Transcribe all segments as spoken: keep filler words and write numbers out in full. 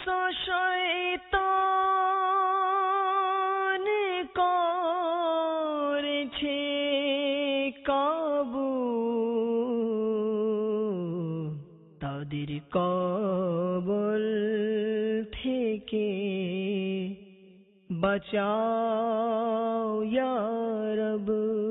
শয়তান করেছে কাবু, তাদের কবল থেকে বাঁচাও ইয়া রব।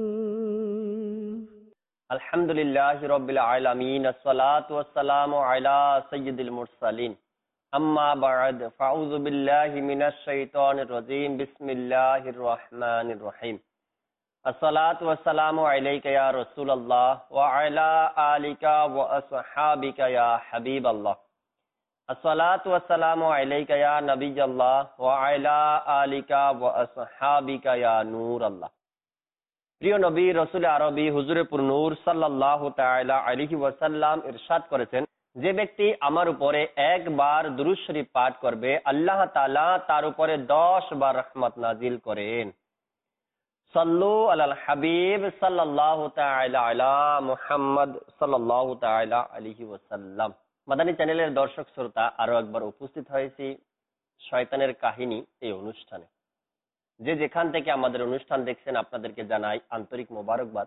আলহামদুলিল্লাহি রাব্বিল আলামিন, আসসালাতু ওয়াসসালামু আলা সাইয়্যিদিল মুরসালিন, আম্মা বা'দ, ফাউযু বিল্লাহি মিনাশ শাইতানির রাজীম, বিসমিল্লাহির রহমানির রহিম। আসসালাতু ওয়াসসালামু আলাইকা ইয়া রাসূলুল্লাহ ওয়া আলা আলিকা ওয়া আসহাবিকা ইয়া হাবিবাল্লাহ। আসসালাতু ওয়াসসালামু আলাইকা ইয়া নবিয়াল্লাহ ওয়া আলা আলিকা ওয়া আসহাবিকা ইয়া নূরাল্লাহ। প্রিয় নবী রাসূল আরবী হুজুরে পুরনূর সাল্লাল্লাহু তাআলা আলাইহি ওয়াসাল্লাম ইরশাদ করেছেন, যে ব্যক্তি আমার উপরে একবার দুরূদ শরীফ পাঠ করবে, আল্লাহ তাআলা তার উপরে দশ বার রহমত নাজিল করেন। সাল্লু আলাল হাবিব সাল্লাল্লাহু তাআলা আলা মুহাম্মদ সাল্লাল্লাহু তাআলা আলাইহি ওয়াসাল্লাম। মাদানী চ্যানেলের দর্শক শ্রোতা, আরো একবার উপস্থিত হয়েছি শয়তানের কাহিনী এই অনুষ্ঠানে। যে যেখান থেকে আমাদের অনুষ্ঠান দেখছেন আপনাদেরকে জানাই আন্তরিক মোবারকবাদ।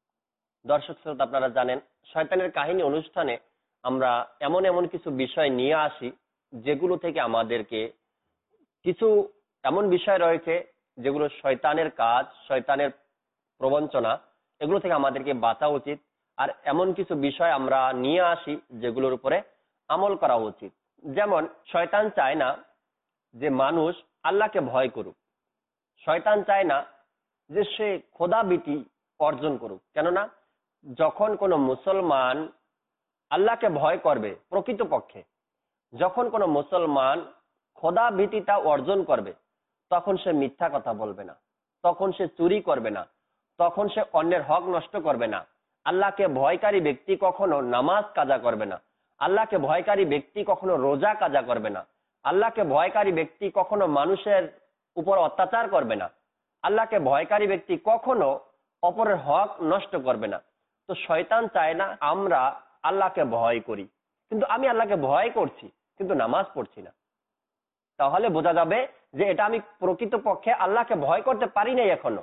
দর্শক শ্রোতা, আপনারা জানেন শয়তানের কাহিনী অনুষ্ঠানে আমরা এমন এমন কিছু বিষয় নিয়ে আসি যেগুলো থেকে আমাদেরকে কিছু এমন বিষয় রয়েছে যেগুলো শয়তানের কাজ, শয়তানের প্রবঞ্চনা, এগুলো থেকে আমাদেরকে বাঁচা উচিত। আর এমন কিছু বিষয় আমরা নিয়ে আসি যেগুলোর উপরে আমল করা উচিত। যেমন শয়তান চায় না যে মানুষ আল্লাহকে ভয় করুক, শয়তান চায় না যে সে খোদাভীতি অর্জন করুক। কেননা যখন কোনো মুসলমান আল্লাহকে ভয় করবে, প্রকৃতপক্ষে যখন কোনো মুসলমান খোদাভীতিটা অর্জন করবে, তখন সে মিথ্যা কথা বলবে না, তখন সে চুরি করবে না, তখন সে অন্যের হক নষ্ট করবে না। আল্লাহকে ভয়কারী ব্যক্তি কখনো নামাজ কাজা করবে না, আল্লাহকে ভয়কারী ব্যক্তি কখনো রোজা কাজা করবে না, আল্লাহকে ভয়কারী ব্যক্তি কখনো মানুষের উপর অত্যাচার করবে না, আল্লাহকে ভয়কারী ব্যক্তি কখনো অপরের হক নষ্ট করবে না। তো শয়তান চায় না আমরা আল্লাহকে ভয় করি, কিন্তু আমি আল্লাহকে ভয় করছি কিন্তু নামাজ পড়ছি না, তাহলে বোঝা যাবে যে এটা আমি প্রকৃতপক্ষে আল্লাহকে ভয় করতে পারি নাই এখনো।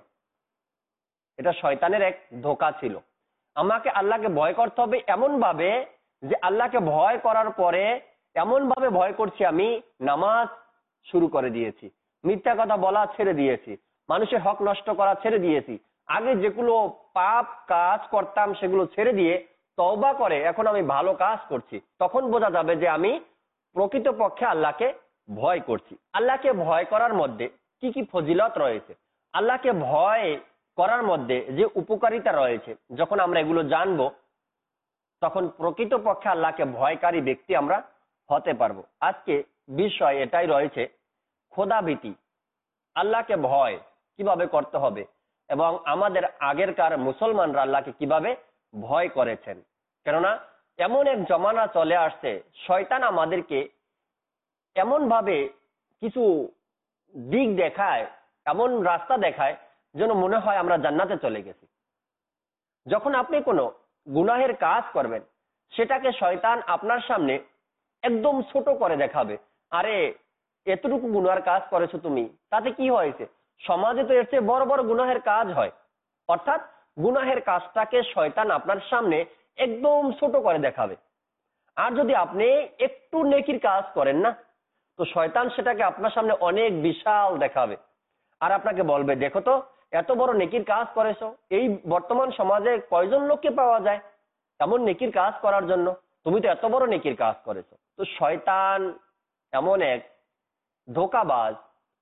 এটা শয়তানের এক ধোঁকা ছিল। আমাকে আল্লাহকে ভয় করতে হবে এমন ভাবে যে আল্লাহকে ভয় করার পরে এমন ভাবে ভয় করছি আমি নামাজ শুরু করে দিয়েছি, মিথ্যা কথা বলা ছেড়ে দিয়েছি, মানুষের হক নষ্ট করা ছেড়ে দিয়েছি, আগে যেগুলো পাপ কাজ করতাম সেগুলো ছেড়ে দিয়ে তওবা করে এখন আমি ভালো কাজ করছি। তখন বোঝা যাবে যে আমি প্রকৃতপক্ষে আল্লাহকে ভয় করছি। আল্লাহকে ভয় করার মধ্যে কি কি ফজিলত রয়েছে, আল্লাহকে ভয় করার মধ্যে যে উপকারিতা রয়েছে, যখন আমরা এগুলো জানবো তখন প্রকৃতপক্ষে আল্লাহকে ভয়কারী ব্যক্তি আমরা হতে পারবো। আজকে বিষয় এটাই রয়েছে, খোদাভীতি, আল্লাহকে ভয় কিভাবে করতে হবে এবং আমাদের আগেরকার মুসলমানরা আল্লাহকে কিভাবে ভয় করেছেন। কেননা এমন এক জমানা চলে আসছে, শয়তান আমাদেরকে এমন ভাবে কিছু দিক দেখায়, এমন রাস্তা দেখায় যেন মনে হয় আমরা জান্নাতে চলে গেছি। যখন আপনি কোনো গুনাহের কাজ করবেন, সেটাকে শয়তান আপনার সামনে একদম ছোট করে দেখাবে। আরে এতটুকু গুনাহের কাজ করেছো তুমি, তাতে কি হয়েছে? সমাজে তো এর চেয়ে বড় বড় গুনাহের কাজ হয়। অর্থাৎ গুনাহের কাজটাকে শয়তান আপনার সামনে একদম ছোট করে দেখাবে। আর যদি আপনি একটু নেকির কাজ করেন না, তো শয়তান সেটাকে আপনার সামনে অনেক বিশাল দেখাবে আর আপনাকে বলবে, দেখো তো এত বড় নেকির কাজ করেছো, এই বর্তমান সমাজে কয়জন লোককে পাওয়া যায় এমন নেকির কাজ করার জন্য, তুমি তো এত বড় নেকির কাজ করেছো। তো শয়তান এমন এক ধোঁকাবাজ,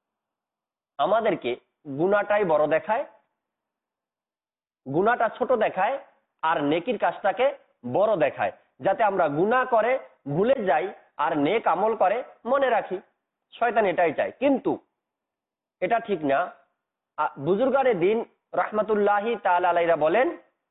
আমাদেরকে গুনাহটাই বড় দেখায়, গুনাহটা ছোট দেখায় আর নেকির কাজটাকে বড় দেখায়, যাতে আমরা গুনাহ করে ভুলে যাই আর নেক আমল করে মনে রাখি। শয়তান এটাই চায়, কিন্তু এটা ঠিক না। বুজুর্গারে দিন রাহমাতুল্লাহি তাআলা আলাইহিরা বলেন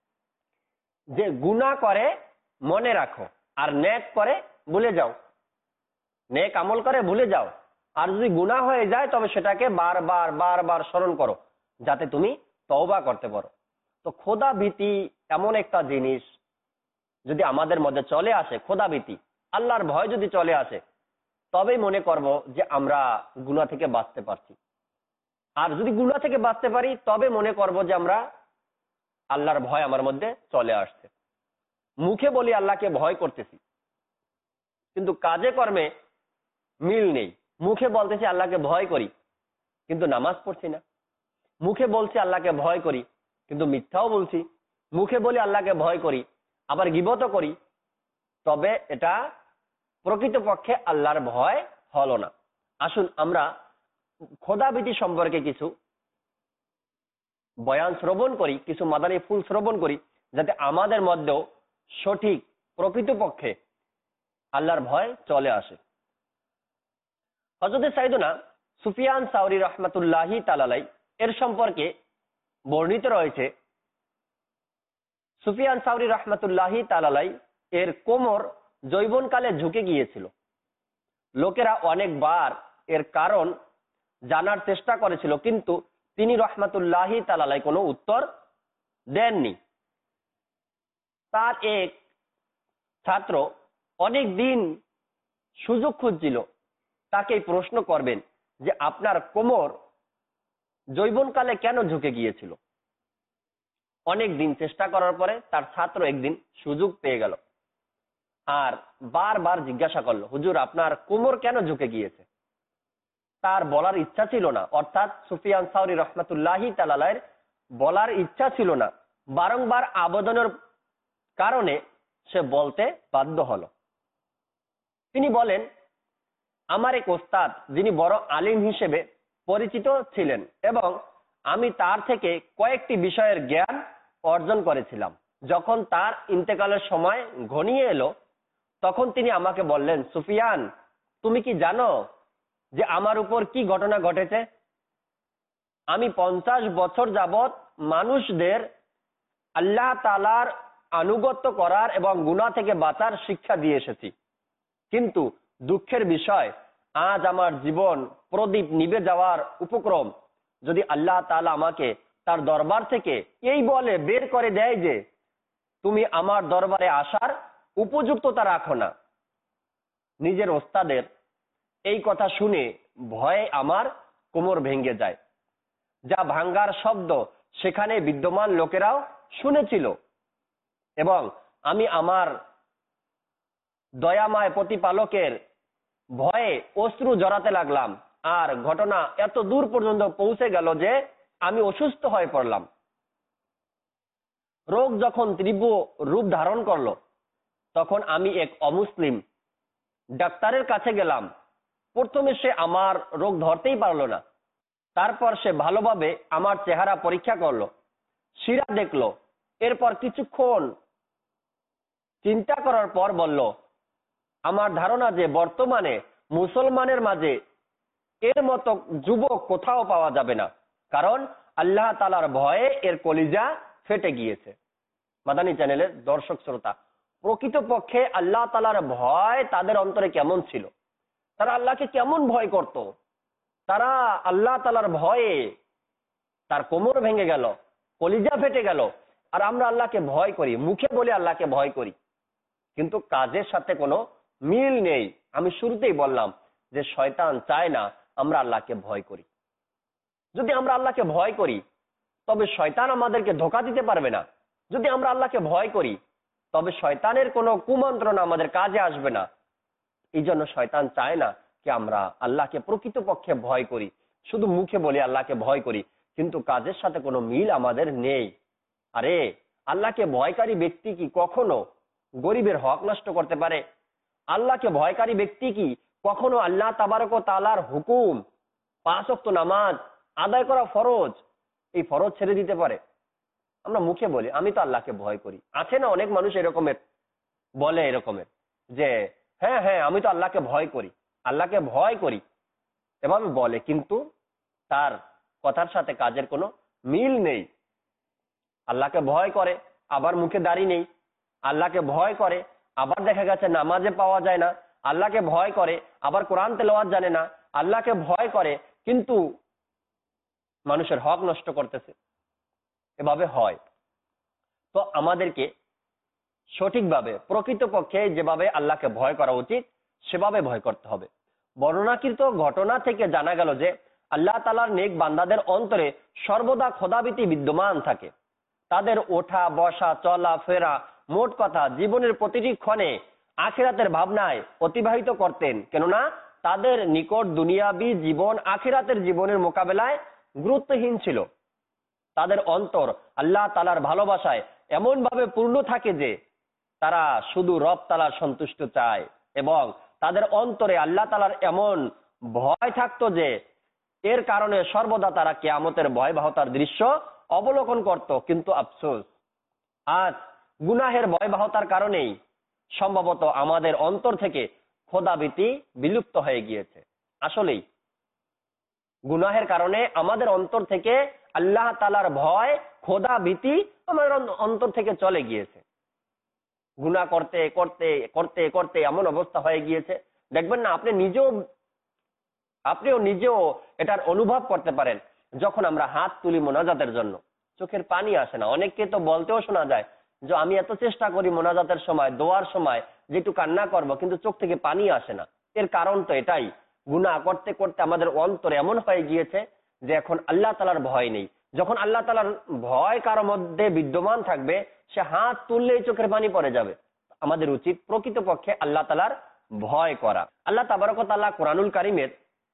যে গুনাহ করে মনে রাখো আর নেক করে ভুলে যাও, নেক আমল করে ভুলে যাও, আর যদি গুনাহ হয়ে যায় তবে সেটাকে বারবার বারবার স্মরণ করো যাতে তুমি তওবা করতে পারো। তো খোদা ভীতি এমন একটা জিনিস, যদি আমাদের মধ্যে চলে আসে, খোদা ভীতি, আল্লাহর ভয় যদি চলে আসে, তবেই মনে করব যে আমরা গুনাহ থেকে বাঁচতে পারছি। আর যদি গুনাহ থেকে বাঁচতে পারি তবে মনে করব যে আমরা আল্লাহর ভয় আমার মধ্যে চলে আসছে। মুখে বলি আল্লাহকে ভয় করতেছি, কিন্তু কাজে কর্মে মিল নেই। মুখে বলতেছি আল্লাহকে ভয় করি, কিন্তু নামাজ পড়ছি না। মুখে বলছি আল্লাহকে ভয় করি, কিন্তু মিথ্যাও বলছি। মুখে বলি আল্লাহকে ভয় করি, আবার গীবতও করি। তবে এটা প্রকৃতপক্ষে আল্লাহর ভয় হলো না। আসুন আমরা খোদাভীতি সম্পর্কে কিছু বয়ান শ্রবণ করি, কিছু মাদানী ফুল শ্রবণ করি, যাতে আমাদের মধ্যেও সঠিক প্রকৃতপক্ষে আল্লাহর ভয় চলে আসে। হযরত সাইয়েদনা সুফিয়ান সাওরী রাহমাতুল্লাহি তাআলা আলাইহি এর সম্পর্কে বর্ণিত রয়েছে, সুফিয়ান সাওরী রাহমাতুল্লাহি তাআলা আলাইহি এর কোমর যৌবনকালে ঝুঁকে গিয়েছিল। লোকেরা অনেকবার এর কারণ জানার চেষ্টা করেছিল, কিন্তু তিনি রাহমাতুল্লাহি তাআলা আলাইহি কোনো উত্তর দেননি। তার এক ছাত্র অনেক দিন সুযোগ খুঁজছিল তাকে প্রশ্ন করবেন যে আপনার কোমর যৌবনকালে কেন ঝুঁকে গিয়েছিল। অনেক দিন চেষ্টা করার পরে তার ছাত্র একদিন সুযোগ পেয়ে গেল আর বারবার জিজ্ঞাসা করলো, হুজুর আপনার কোমর কেন ঝুঁকে গিয়েছে। তার বলার ইচ্ছা ছিল না, অর্থাৎ সুফিয়ান সাওরী রাহমাতুল্লাহি তাআলা আলাইহির বলার ইচ্ছা ছিল না, বারংবার আবেদনের কারণে সে বলতে বাধ্য হলো। তিনি বলেন, আমার এক ওস্তাদ যিনি বড় আলিম হিসেবে পরিচিত ছিলেন এবং আমি তার থেকে কয়েকটি বিষয়ের জ্ঞান অর্জন করেছিলাম। যখন তার ইন্তেকালের সময় ঘনিয়ে এলো তখন তিনি আমাকে বললেন, সুফিয়ান তুমি কি জানো যে আমার উপর কি ঘটনা ঘটেছে? আমি পঞ্চাশ বছর যাবৎ মানুষদের আল্লাহ তাআলার আনুগত্য করার এবং গুনাহ থেকে বাঁচার শিক্ষা দিয়ে এসেছি, কিন্তু দুঃখের বিষয় আজ আমার জীবন প্রদীপ নিভে যাওয়ার উপক্রম। যদি আল্লাহ তাআলা আমাকে তার দরবার থেকে এই বলে বের করে দেয় যে তুমি আমার দরবারে আসার উপযুক্ততা রাখো না। নিজের ওস্তাদের এই কথা শুনে ভয়ে আমার কোমর ভেঙে যায়। যা ভাঙ্গার শব্দ সেখানে বিদ্যমান লোকেরাও শুনেছিল এবং আমি আমার দয়াময় প্রতিপালকের ভয়ে অশ্রু জড়াতে লাগলাম। আর ঘটনা এত দূর পর্যন্ত পৌঁছে গেল যে আমি অসুস্থ হয়ে পড়লাম। রোগ যখন তীব্র রূপ ধারণ করলো তখন আমি এক অমুসলিম ডাক্তারের কাছে গেলাম। প্রথমে সে আমার রোগ ধরতেই পারলো না, তারপর সে ভালোভাবে আমার চেহারা পরীক্ষা করলো, শিরা দেখলো, এরপর কিছুক্ষণ চিন্তা করার পর বলল, আমার ধারণা যে বর্তমানে মুসলমানের মাঝে এর মতো যুবক কোথাও পাওয়া যাবে না, কারণ আল্লাহ তাআলার ভয়ে এর কলিজা ফেটে গিয়েছে। মাদানী চ্যানেলের দর্শক শ্রোতা, প্রকৃতপক্ষে আল্লাহ তাআলার ভয় তাদের অন্তরে কেমন ছিল, তারা আল্লাহকে কেমন ভয় করত। তারা আল্লাহ তাআলার ভয়ে তার কোমর ভেঙে গেল, কলিজা ফেটে গেল। আর আমরা আল্লাহকে ভয় করি, মুখে বলে আল্লাহকে ভয় করি, কিন্তু কাজের সাথে কোনো মিল নেই। আমি শুরুতেই বললাম যে শয়তান চায় না আমরা আল্লাহকে ভয় করি। যদি আমরা আল্লাহকে ভয় করি তবে শয়তান আমাদেরকে ধোঁকা দিতে পারবে না। যদি আমরা আল্লাহকে ভয় করি তবে শয়তানের কোনো কুমন্ত্রণা আমাদের কাজে আসবে না। এই জন্য শয়তান চায় না কি আমরা আল্লাহকে প্রকৃতপক্ষে ভয় করি। শুধু মুখে বলি আল্লাহকে ভয় করি, কিন্তু কাজের সাথে কোনো মিল আমাদের নেই। আরে আল্লাহকে ভয়কারী ব্যক্তি কি কখনো গরিবের হক নষ্ট করতে পারে? আল্লাহকে ভয়কারী ব্যক্তি কি কখনো আল্লাহ তাবারক ও তাআলার হুকুম, পাঁচ ওয়াক্ত নামাজ আদায় করা ফরজ, এই ফরজ ছেড়ে দিতে পারে? আমরা মুখে বলি আমি তো আল্লাহকে ভয় করি। আছে না অনেক মানুষ এরকমের বলে, এরকমের যে হ্যাঁ হ্যাঁ আমি তো আল্লাহকে ভয় করি, আল্লাহকে ভয় করি এভাবে বলে, কিন্তু তার কথার সাথে কাজের কোনো মিল নেই। আল্লাহকে ভয় করে আবার মুখে দাড়ি নেই, আল্লাহকে ভয় করে আবার দেখা গেছে নামাজে পাওয়া যায় না, আল্লাহকে ভয় করে আবার কোরআন তেলাওয়াত জানে না, আল্লাহকে ভয় করে কিন্তু মানুষের হক নষ্ট করতেছে। এভাবে হয়। তো আমাদেরকে সঠিকভাবে প্রকৃতপক্ষে যেভাবে আল্লাহকে ভয় করা উচিত সেভাবে ভয় করতে হবে। বর্ণনাকৃত ঘটনা থেকে জানা গেল যে আল্লাহ তাআলার নেক বান্দাদের অন্তরে সর্বদা খোদাভীতি বিদ্যমান থাকে। তাদের ওঠা বসা চলা ফেরা, মোট কথা জীবনের প্রতিটি ক্ষণে আখিরাতের ভাবনায় অতিবাহিত করতেন, কেননা তাদের নিকট দুনিয়াবী জীবন আখিরাতের জীবনের মোকাবেলায় গুরুত্বহীন ছিল। তাদের অন্তর আল্লাহ তাআলার ভালোবাসায় এমন ভাবে পূর্ণ থাকে যে তারা শুধু রব তাআলার সন্তুষ্ট চায়, এবং তাদের অন্তরে আল্লাহ তাআলার এমন ভয় থাকতো যে এর কারণে সর্বদা তারা কিয়ামতের ভয়াবহতার দৃশ্য অবলোকন করত। কিন্তু আফসোস, আজ গুনাহের ভয়াবহতার কারণেই সম্ভবত আমাদের অন্তর থেকে খোদাভীতি বিলুপ্ত হয়ে গিয়েছে। আসলেই গুনাহের কারণে আমাদের অন্তর থেকে আল্লাহ তাআলার ভয়, খোদাভীতি আমাদের অন্তর থেকে চলে গিয়েছে। গুনাহ করতে করতে করতে করতে এমন অবস্থা হয়ে গিয়েছে, দেখবেন না, আপনি নিজেও আপনিও নিজেও এটার অনুভব করতে পারেন। যখন আমরা হাত তুলি মোনাজাতের জন্য, চোখের পানি আসে না। অনেককে তো বলতেও শোনা যায় যে আমি এত চেষ্টা করি মোনাজাতের সময়, দোয়ার সময় যে একটু কান্না করবো, কিন্তু চোখ থেকে পানি আসে না। এর কারণ তো এটাই, গুনাহ করতে করতে আমাদের অন্তর এমন হয়ে গিয়েছে যে এখন আল্লাহ তাআলার ভয় নেই। যখন আল্লাহ তাআলার ভয় কারো মধ্যে বিদ্যমান থাকবে, সে হাত তুললেই চোখের পানি পড়ে যাবে। আমাদের উচিত প্রকৃতপক্ষে আল্লাহ তাআলার ভয় করা। আল্লাহ তাবারক ওয়া তাআলা কোরআনুল কারীমের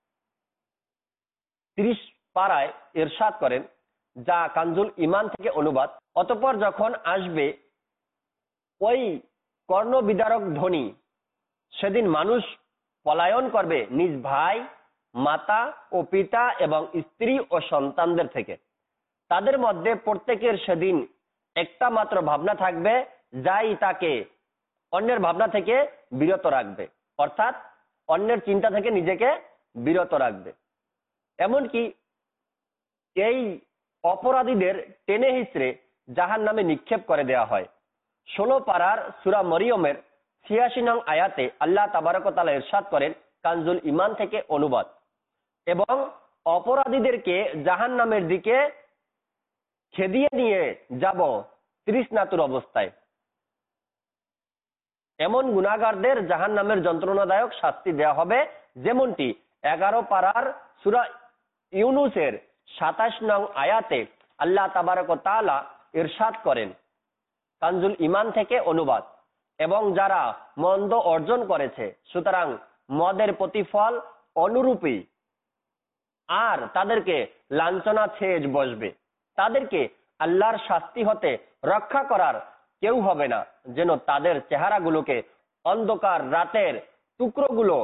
ত্রিশ পারায় ইরশাদ করেন, যা কানজুল ঈমান থেকে অনুবাদ, অতঃপর যখন আসবে ওই কর্ণবিদারক ধ্বনি, সেদিন মানুষ পলায়ন করবে নিজ ভাই, মাতা ও পিতা এবং স্ত্রী ও সন্তানদের থেকে। তাদের মধ্যে প্রত্যেকের সেদিন একটা মাত্র ভাবনা থাকবে, যাই তাকে অন্যের ভাবনা থেকে বিরত রাখবে, অর্থাৎ অন্যের চিন্তা থেকে নিজেকে বিরত রাখবে। এমনকি এই অপরাধীদের টেনে হিচড়ে জাহান্নামে নিক্ষেপ করে দেওয়া হয়। ষোলো পারার সূরা মরিয়মের ছিয়াশি নং আয়াতে আল্লাহ তাবারক ওয়া তাআলা ইরশাদ করেন, কানজুল ঈমান থেকে অনুবাদ, এবং অপরাধীদেরকে জাহান্নামের দিকে খেদিয়ে নিয়ে যাব তৃষ্ণাতুর অবস্থায়। এমন গুনাহগারদের জাহান্নামের যন্ত্রণাদায়ক শাস্তি দেওয়া হবে, যেমনটি এগারো পারার সূরা ইউনুসের সাতাশ নং আয়াতে আল্লাহ তাবারক ওয়া তাআলা ইরশাদ করেন, কানজুল ঈমান থেকে অনুবাদ, এবং যারা মন্দ অর্জন করেছে, সুতরাং মদের প্রতিফল অনুরূপী, আর তাদেরকে লাঞ্ছনা ছেয়ে বসবে। তাদেরকে আল্লাহর শাস্তি হতে রক্ষা করার কেউ হবে না, যেন তাদের চেহারাগুলোকে অন্ধকার রাতের টুকরোগুলো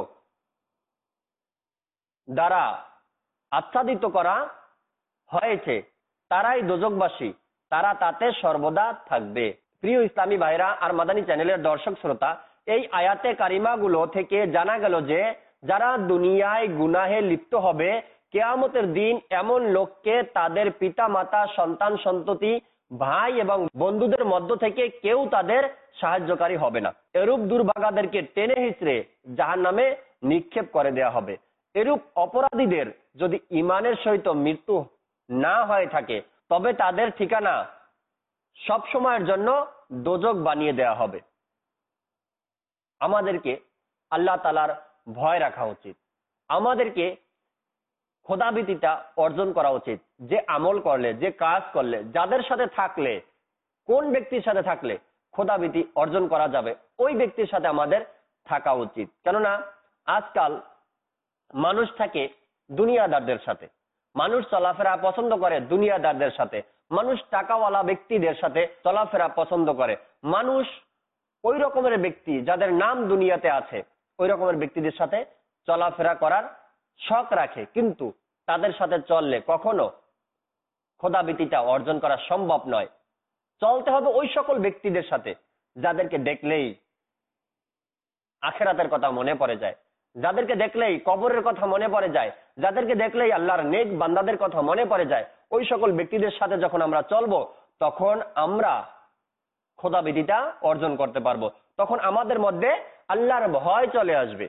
দ্বারা আচ্ছাদিত করা হয়েছে। তারাই দোজখবাসী, তারা তাতে সর্বদা থাকবে। প্রিয় ইসলামী ভাইরা আর মাদানী চ্যানেলের দর্শক শ্রোতা, এই আয়াতে কারিমাগুলো থেকে জানা গেল যে যারা দুনিয়ায় গুনাহে লিপ্ত হবে, কিয়ামতের দিন এমন লোককে তাদের পিতা মাতা, সন্তান সন্ততি, ভাই এবং বন্ধুদের মধ্য থেকে কেউ তাদের সাহায্যকারী হবে না। এরূপ দুর্ভাগাদেরকে টেনে হিচড়ে জাহান্নামে নিক্ষেপ করে দেওয়া হবে। এরূপ অপরাধীদের যদি ঈমানের সহিত মৃত্যু না হয়ে থাকে, তবে তাদের ঠিকানা সব সময়ের জন্য দোজখ বানিয়ে দেওয়া হবে। আমাদেরকে আল্লাহ তাআলার ভয় রাখা উচিত। আমাদেরকে খোদাভীতিটা অর্জন করা উচিত। যে আমল করলে, যে কাজ করলে, যাদের সাথে থাকলে, কোন ব্যক্তির সাথে থাকলে খোদাভীতি অর্জন করা যাবে, ওই ব্যক্তির সাথে আমাদের থাকা উচিত। কেননা আজকাল মানুষ থাকে দুনিয়াদারদের সাথে, মানুষ চলাফেরা পছন্দ করে দুনিয়াদারদের সাথে, মানুষ টাকাওয়ালা ব্যক্তিদের সাথে চলাফেরা পছন্দ করে, মানুষ ওই রকমের ব্যক্তি যাদের নাম দুনিয়াতে আছে, ওই রকমের ব্যক্তিদের সাথে চলাফেরা করার শখ রাখে। কিন্তু তাদের সাথে চললে কখনো খোদাভীতিটা অর্জন করা সম্ভব নয়। চলতে হবে ওই সকল ব্যক্তিদের সাথে যাদেরকে দেখলেই আখিরাতের কথা মনে পড়ে যায়, যাদেরকে দেখলেই কবরের কথা মনে পড়ে যায়, যাদেরকে দেখলেই আল্লাহর নেক বান্দাদের কথা মনে পড়ে যায়। ওই সকল ব্যক্তিদের সাথে যখন আমরা চলবো, তখন আমরা খোদাভীতিটা অর্জন করতে পারবো। তখন আমাদের মধ্যে আল্লাহর ভয় চলে আসবে।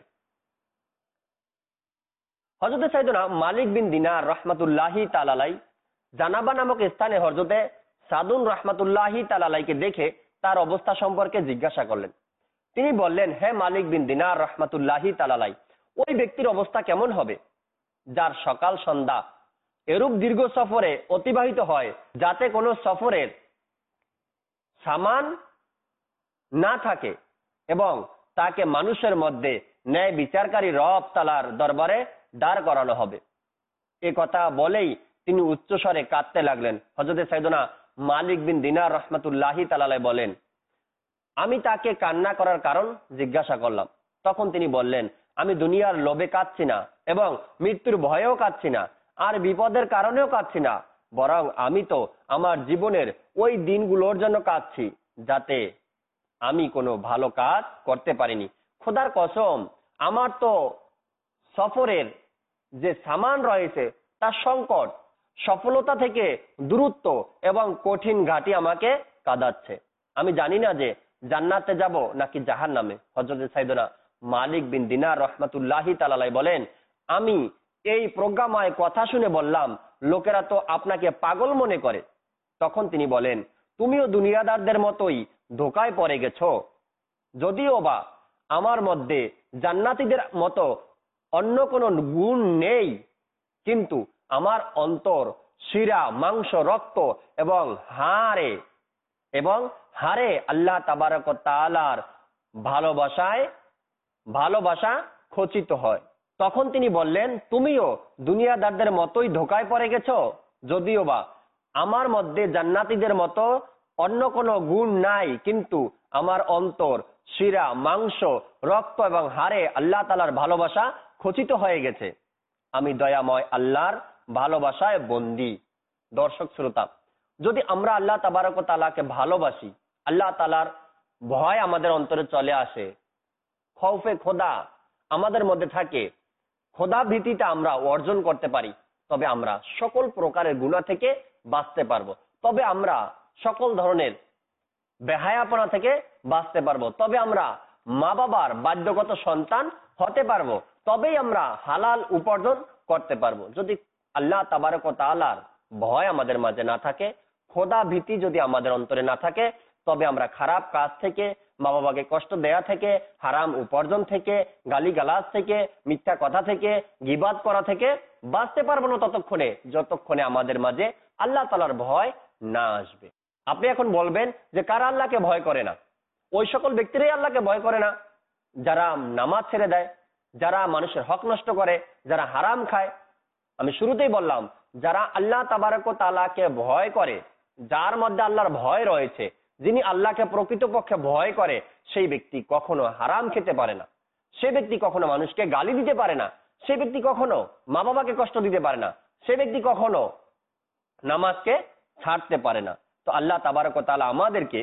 হযরত সাইয়েদনা মালিক বিন দিনার রাহমাতুল্লাহি তাআলা আলাইহি জানাবা নামক স্থানে হযরতে সাদুন রাহমাতুল্লাহি তাআলা আলাইহিকে দেখে তার অবস্থা সম্পর্কে জিজ্ঞাসা করলেন। তিনি বললেন, হে মালিক বিন দিনার রাহমাতুল্লাহি তাআলা আলাইহি, ওই ব্যক্তির অবস্থা কেমন হবে যার সকাল সন্ধ্যা এরূপ দীর্ঘ সফরে অতিবাহিত হয় যাতে কোনো সফরের সামান না থাকে এবং তাকে মানুষের মধ্যে ন্যায় বিচারকারী রব তাআলার দরবারে দাঁড় করানো হবে। এ কথা বলেই তিনি উচ্চস্বরে কাঁদতে লাগলেন। হযরত সাইয়েদনা মালিক বিন দিনার রাহমাতুল্লাহি তাআলা আলাইহি বলেন, আমি তাকে কান্না করার কারণ জিজ্ঞাসা করলাম। তখন তিনি বললেন, আমি দুনিয়ার লোভে কাঁদছি না এবং মৃত্যুর ভয়েও কাঁদছি না, আর বিপদের কারণেও কাঁদছি না, বরং আমি তো আমার জীবনের ওই দিনগুলোর জন্য কাঁদছি যাতে আমি কোনো ভালো কাজ করতে পারিনি। খোদার কসম, আমার তো সফরের যে সামান রয়েছে তার সংকট, সফলতা থেকে দূরত্ব এবং কঠিন ঘাটি আমাকে কাঁদাচ্ছে। আমি জানি না যে জান্নাতে যাব নাকি জাহান্নামে। হযরত সাইয়েদনা মালিক বিন দিনার রাহমাতুল্লাহি তাআলা আলাইহি বলেন, আমি এই প্রজ্ঞাময় কথা শুনে বললাম, লোকেরা তো আপনাকে পাগল মনে করে। তখন তিনি বলেন, তুমিও দুনিয়াদারদের মতোই ধোকায় পড়ে গেছো। যদিও বা আমার মধ্যে জান্নাতীদের মতো অন্য কোনো গুণ নেই, কিন্তু আমার অন্তর, শিরা, মাংস, রক্ত এবং হাড়ে এবং হাড়ে আল্লাহ তাবারক ওয়া তাআলার ভালোবাসায় ভালোবাসা খচিত হয়। তখন তিনি বললেন, তুমিও দুনিয়াদারদের মতোই ধোকায় পড়ে গেছো। যদিও বা আমার মধ্যে জান্নাতীদের মতো অন্য কোনো গুণ নাই, কিন্তু আমার অন্তর, শিরা, মাংস, রক্ত এবং হাড়ে আল্লাহ তাআলার ভালোবাসা খচিত হয়ে গেছে। আমি দয়াময় আল্লাহর ভালোবাসায় বন্দী। দর্শক শ্রোতা, যদি আমরা আল্লাহ তাবারক ওয়া তাআলাকে ভালোবাসি, আল্লাহ তাআলার ভয় আমাদের অন্তরে চলে আসে, খৌফে খোদা আমাদের মধ্যে থাকে, খোদা ভীতিটা আমরা অর্জন করতে পারি, তবে আমরা সকল প্রকারের গুনাহ থেকে বাঁচতে পারবো। তবে আমরা সকল ধরনের বেহায়াপনা থেকে বাঁচতে পারবো। তবে আমরা মা বাবার বাধ্যগত সন্তান হতে পারবো। তবেই আমরা হালাল উপার্জন করতে পারবো। যদি আল্লাহ তাবারক ওয়া তাআলার ভয় আমাদের মাঝে না থাকে, খোদা ভীতি যদি আমাদের অন্তরে না থাকে, তবে আমরা খারাপ কাজ থেকে, মা বাবাকে কষ্ট দেয়া থেকে, হারাম উপার্জন থেকে, গালিগালাজ থেকে, মিথ্যা কথা থেকে, গীবাত করা থেকে বাঁচতে পারবো না ততক্ষণে যতক্ষণে আমাদের মাঝে আল্লাহ তাআলার ভয় না আসবে। আপনি এখন বলবেন যে কারা আল্লাহকে ভয় করে না? ওই সকল ব্যক্তিরাই আল্লাহকে ভয় করে না যারা নামাজ ছেড়ে দেয়, যারা মানুষের হক নষ্ট করে, যারা হারাম খায়। আমি শুরুতেই বললাম, যারা আল্লাহ তাবারক ওয়া তাআলাকে ভয় করে, যার মধ্যে আল্লাহর ভয় রয়েছে, যিনি আল্লাহকে প্রকৃতপক্ষে ভয় করে, সেই ব্যক্তি কখনো হারাম খেতে পারে না, সে ব্যক্তি কখনো মানুষকে গালি দিতে পারে না, সে ব্যক্তি কখনো মা বাবাকে কষ্ট দিতে পারে না, সে ব্যক্তি কখনো নামাজকে ছাড়তে পারে না। তো আল্লাহ তাবারক ওয়া তাআলা আমাদেরকে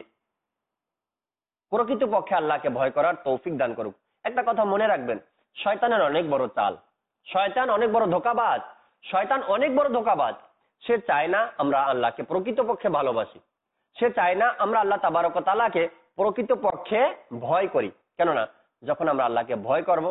প্রকৃতপক্ষে আল্লাহকে ভয় করার তৌফিক দান করুক। একটা কথা মনে রাখবেন, শয়তানের অনেক বড় চাল, শয়তান অনেক বড় ধোঁকাবাজ, শয়তান অনেক বড় ধোঁকাবাজ। সে চায় না আমরা আল্লাহকে প্রকৃতপক্ষে ভালোবাসি, সে চায় না আমরা আল্লাহ তাবারক ওয়া তাআলাকে প্রকৃতপক্ষে ভয় করি। কেননা যখন আমরা আল্লাহকে ভয় করব,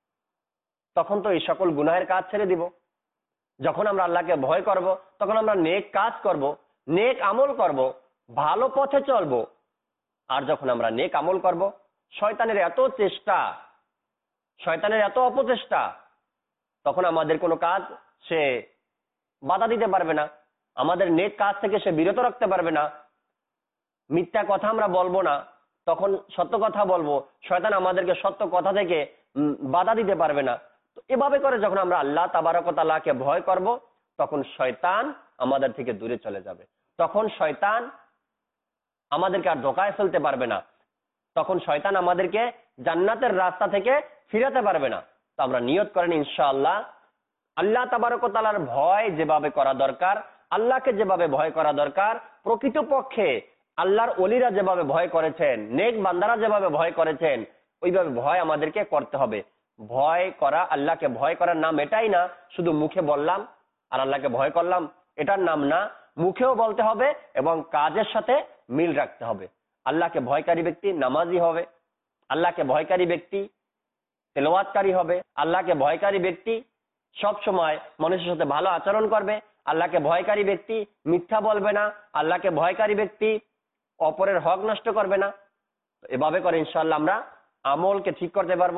তখন তো এই সকল গুনাহের কাজ ছেড়ে দিব। যখন আমরা আল্লাহকে ভয় করব, তখন আমরা নেক কাজ করব, নেক আমল করব, ভালো পথে চলব। আর যখন আমরা নেক আমল করব, শয়তানের এত চেষ্টা, শয়তানের এত অপচেষ্টা, তখন আমাদের কোনো কাজ সে বাধা দিতে পারবে না, আমাদের নেক কাজ থেকে সে বিরত রাখতে পারবে না। মিথ্যা কথা আমরা বলবো না, তখন সত্য কথা বলবো, শয়তান আমাদেরকে সত্য কথা থেকে বাধা দিতে পারবে না। তো এভাবে করে যখন আমরা আল্লাহ তাবারক ওয়া তাআলাকে ভয় করব, তখন শয়তান আমাদের থেকে দূরে চলে যাবে, তখন শয়তান আমাদেরকে আর ধোঁকায় ফেলতে পারবে না, তখন শয়তান আমাদেরকে জান্নাতের রাস্তা থেকে ফিরাতে পারবে না। তো আমরা নিয়ত করেন ইনশাআল্লাহ আল্লাহ তাবারক ওয়া তাআলার ভয় যেভাবে করা দরকার, আল্লাহকে যেভাবে ভয় করা দরকার, প্রকৃতপক্ষে আল্লাহর ওলিরা যেভাবে ভয় করেছেন, নেক বান্দারা যেভাবে ভয় করেছেন, ওইভাবে ভয় আমাদেরকে করতে হবে। ভয় করা, আল্লাহকে ভয় করার নাম এটাই না শুধু মুখে বললাম আর আল্লাহকে ভয় করলাম, এটার নাম না। মুখেও বলতে হবে এবং কাজের সাথে মিল রাখতে হবে। আল্লাহকে ভয়কারী ব্যক্তি নামাজি হবে, আল্লাহকে ভয়কারী ব্যক্তি তেলাওয়াতকারী হবে, আল্লাহকে ভয়কারী ব্যক্তি সব সময় মানুষের সাথে ভালো আচরণ করবে, আল্লাহকে ভয়কারী ব্যক্তি মিথ্যা বলবে না, আল্লাহকে ভয়কারী ব্যক্তি অপরের হক নষ্ট করবে না। এভাবে করে ইনশাআল্লাহ আমরা আমলকে ঠিক করতে পারবো,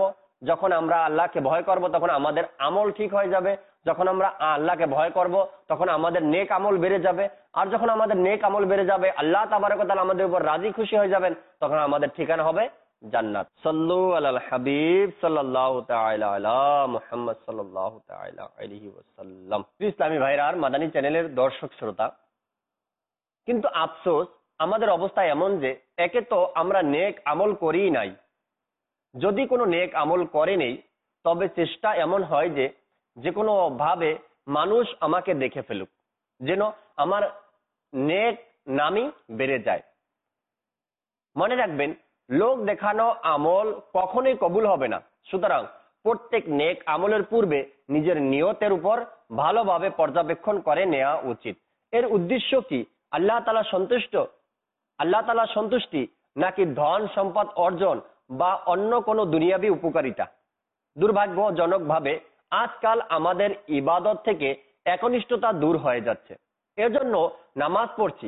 যখন আমরা আল্লাহকে ভয় করব তখন আমাদের আমল ঠিক হয়ে যাবে, যখন আমরা আল্লাহকে ভয় করব তখন আমাদের নেক আমল বেড়ে যাবে, আর যখন আমাদের নেক আমল বেড়ে যাবে আল্লাহ তাবারক ওয়া তাআলা আমাদের উপর রাজি খুশি হয়ে যাবেন, তখন আমাদের ঠিকানা হবে জান্নাত। সাল্লু আলাল হাবিব সাল্লাল্লাহু তাআলা আলা মুহাম্মদ সাল্লাল্লাহু তাআলা আলাইহি ওয়াসাল্লাম। ইসলামী ভাইরা আর মাদানী চ্যানেলের দর্শক শ্রোতা, কিন্তু আফসোস আমাদের অবস্থা এমন যে একে তো আমরা নেক আমল করি নাই, যদি কোনো নেক আমল করে নেই তবে চেষ্টা এমন হয় যে যে কোনো ভাবে মানুষ আমাকে দেখে ফেলুক, যেন আমার নেক নামই বেড়ে যায়। মনে রাখবেন, লোক দেখানো আমল কখনোই কবুল হবে না। সুতরাং প্রত্যেক নেক আমলের পূর্বে নিজের নিয়তের উপর ভালোভাবে পর্যবেক্ষণ করে নেওয়া উচিত। এর উদ্দেশ্য কি? আল্লাহ তাআলা সন্তুষ্ট, আল্লাহ তাআলা সন্তুষ্টি, নাকি ধন সম্পদ অর্জন বা অন্য কোনো দুনিয়াবী উপকারিতা? দুর্ভাগ্যজনক ভাবে আজকাল আমাদের ইবাদত থেকে একনিষ্ঠতা দূর হয়ে যাচ্ছে। এর জন্য নামাজ পড়ছি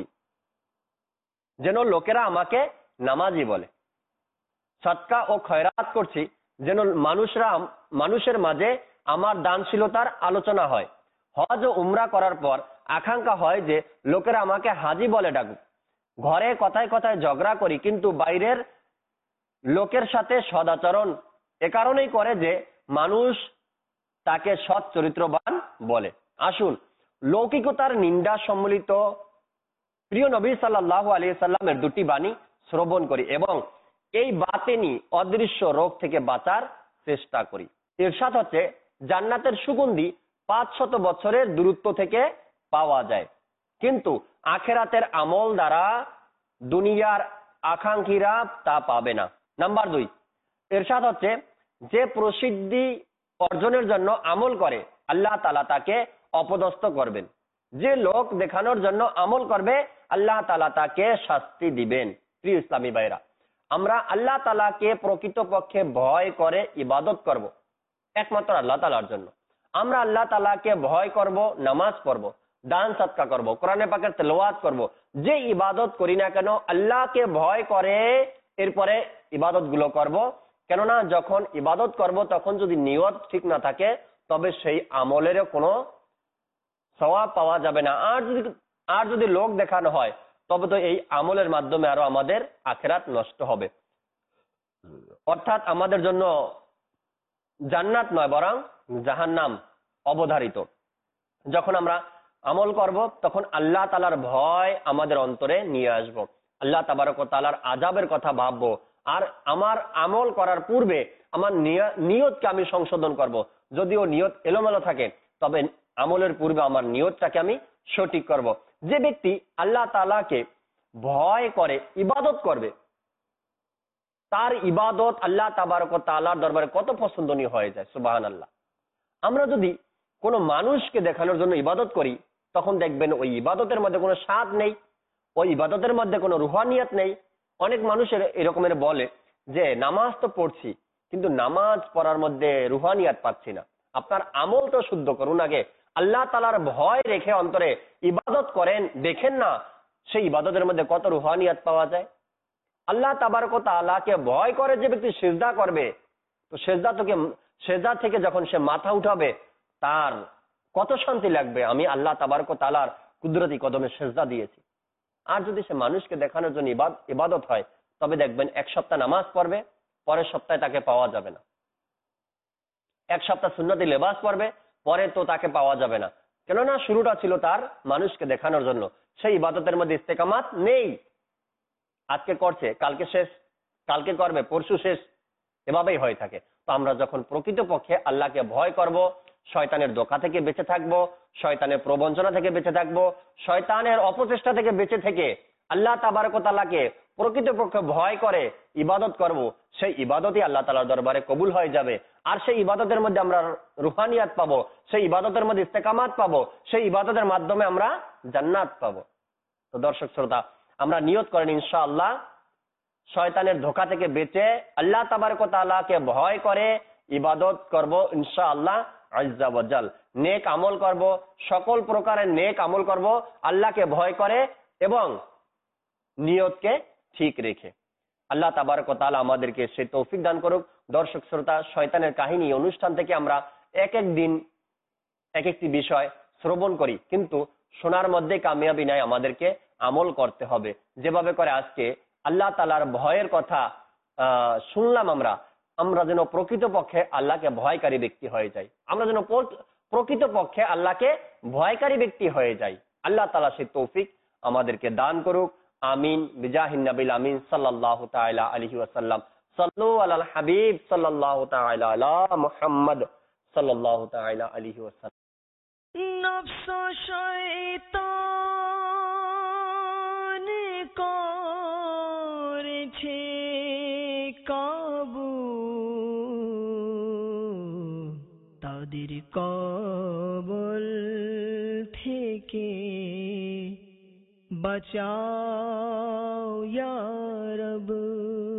যেন লোকেরা আমাকে নামাজি বলে, সদকা ও খয়রাত করছি যেন মানুষরা মানুষের মাঝে আমার দানশীলতার আলোচনা হয়। হজ ও উমরা করার পর আকাঙ্ক্ষা হয় যে লোকেরা আমাকে হাজি বলে ডাকুক। ঘরে কথায় কথায় ঝগড়া করি, কিন্তু বাইরের লোকের সাথে সদাচরণ এ কারণেই করে যে মানুষ তাকে সৎ চরিত্রবান বলে। আসুন লৌকিকতার নিন্দা সম্মিলিত প্রিয় নবী সাল্লাল্লাহু আলাইহি সাল্লামের দুটি বাণী শ্রবণ করি এবং এই বাতেনি অদৃশ্য রোগ থেকে বাঁচার চেষ্টা করি। ইরশাদ হচ্ছে, জান্নাতের সুগন্ধি পাঁচ শত বছরের দূরত্ব থেকে পাওয়া যায়, কিন্তু আখেরাতের আমল দ্বারা দুনিয়ার আকাঙ্ক্ষীরা তা পাবে না। নাম্বার দুই, ইরশাদ হচ্ছে, যে প্রসিদ্ধি অর্জনের জন্য আমল করে আল্লাহ তাআলা তাকে অপদস্থ করবেন। যে লোক দেখানোর জন্য আমল করবে আল্লাহ তাআলা তাকে শাস্তি দিবেন। প্রিয় ইসলামী ভাইরা, আমরা আল্লাহ তাআলাকে প্রকৃতপক্ষে ভয় করে ইবাদত করব একমাত্র আল্লাহ তাআলার জন্য। আমরা আল্লাহ তাআলাকে ভয় করব, নামাজ পড়ব, দান সদকা করব, কোরআনে পাকের তেলাওয়াত করব। যে ইবাদত করি না কেন আল্লাহকে ভয় করে এরপরে ইবাদত গুলো করব। কেননা যখন ইবাদত করব তখন যদি নিয়ত ঠিক না থাকে তবে সেই আমলেরও কোনো সওয়াব পাওয়া যাবে না। আর যদি আর যদি লোক দেখানো হয় তবে তো এই আমলের মাধ্যমে আরো আমাদের আখিরাত নষ্ট হবে, অর্থাৎ আমাদের জন্য জান্নাত নয় বরং জাহান্নাম অবধারিত। যখন আমরা আমল করব তখন আল্লাহ তাআলার ভয় আমাদের অন্তরে নিয়ে আসব, আল্লাহ তাবারক ওয়া তাআলার আযাবের কথা ভাববো। আর আমার আমল করার পূর্বে আমার নিয়তকে আমি সংশোধন করব। যদিও নিয়ত এলোমেলো থাকে তবে আমলের পূর্বে আমার নিয়তটাকে আমি সঠিক করব। যে ব্যক্তি আল্লাহ তাআলাকে ভয় করে ইবাদত করবে তার ইবাদত আল্লাহ তাবারক ওয়া তাআলার দরবারে কত পছন্দনীয় হয়ে যায়। সুবহানাল্লাহ। আমরা যদি কোনো মানুষকে দেখানোর জন্য ইবাদত করি তখন দেখবেন ওই ইবাদতের মধ্যে কোনো স্বাদ নেই, ওই ইবাদতের মধ্যে কোনো রুহানিয়াত নেই। অনেক মানুষের এরকমের বলে যে নামাজ তো পড়ছি কিন্তু নামাজ পড়ার মধ্যে রুহানিয়াত পাচ্ছি না। আপনার আমল তো শুদ্ধ করুন আগে, আল্লাহ তাআলার ভয় রেখে অন্তরে ইবাদত করেন, দেখেন না সেই ইবাদতের মধ্যে কত রুহানিয়াত পাওয়া যায়। আল্লাহ তাবারক ওয়া তাআলাকে ভয় করে যে ব্যক্তি সিজদা করবে, তো সিজদা থেকে সিজদা থেকে যখন সে মাথা উঠাবে তার কত শান্তি লাগবে, আমি আল্লাহ তাবারক ওয়া তাআলার কুদরতি কদমে সিজদা দিয়েছি। আর যদি সে মানুষকে দেখানোর জন্য ইবাদত হয় তবে দেখবেন এক সপ্তাহ নামাজ পড়বে, পরের সপ্তাহে তাকে পাওয়া যাবে না। এক সপ্তাহ সুন্নতি লেবাস পড়বে, পরে তো তাকে পাওয়া যাবে না। কেননা শুরুটা ছিল তার মানুষকে দেখানোর জন্য, সেই ইবাদতের মধ্যে ইস্তেকামাত নেই। আজকে করছে, কালকে শেষ, কালকে করবে, পরশু শেষ, এভাবেই হয়ে থাকে। তো আমরা যখন প্রকৃতপক্ষে আল্লাহকে ভয় করব, শয়তানের ধোঁকা থেকে বেঁচে থাকবো, শয়তানের প্রবঞ্চনা থেকে বেঁচে থাকবো, শয়তানের অপচেষ্টা থেকে বেঁচে থেকে আল্লাহ তাবারক ওয়া তাআলাকে প্রকৃতপক্ষে ভয় করে ইবাদত করব, সেই ইবাদতই আল্লাহ তাআলার দরবারে কবুল হয়ে যাবে। আর সেই ইবাদতের মধ্যে আমরা রুহানিয়াত পাবো, সেই ইবাদতের মধ্যে ইস্তেকামাত পাবো, সেই ইবাদতের মাধ্যমে আমরা জান্নাত পাবো। তো দর্শক শ্রোতা, আমরা নিয়ত করেন ইনশাআল্লাহ শয়তানের ধোঁকা থেকে বেঁচে আল্লাহ তাবারক ওয়া তাআলাকে ভয় করে ইবাদত করব ইনশাআল্লাহ আজ্জা ওয়া জাল। নেক আমল করব, সকল প্রকারের নেক আমল করব আল্লাহকে ভয় করে এবং নিয়তকে ঠিক রেখে। আল্লাহ তাবারক ওয়া তাআলা আমাদেরকে সেই তৌফিক দান করুক। দর্শক শ্রোতা, শয়তানের কাহিনী অনুষ্ঠান থেকে আমরা এক এক দিন এক একটি বিষয় শ্রবণ করি, কিন্তু শোনার মধ্যে কামিয়াবি নাই, আমাদেরকে আমল করতে হবে। যেভাবে করে আজকে আল্লাহ তাআলার ভয়ের কথা আহ শুনলাম আমরা, আমরা যেন প্রকৃতপক্ষে আল্লাহকে ভয়কারী ব্যক্তি হয়ে যাই, আমরা যেন প্রকৃতপক্ষে আল্লাহকে ভয়কারী ব্যক্তি হয়ে যাই। আল্লাহ তাআলা সেই তৌফিক আমাদেরকে দান করুক, আমিন। বিজাহিন নবিল আমিন সাল্লাল্লাহু তাআলা আলাইহি ওয়াসাল্লাম। সাল্লু আলাল হাবিব সাল্লাল্লাহু তাআলা আলা মুহাম্মদ সাল্লাল্লাহু তাআলা আলাইহি ওয়াসাল্লাম। নফস শয়তান করেছে কাবু, তাদের কবল থেকে বাঁচাও ইয়া রব।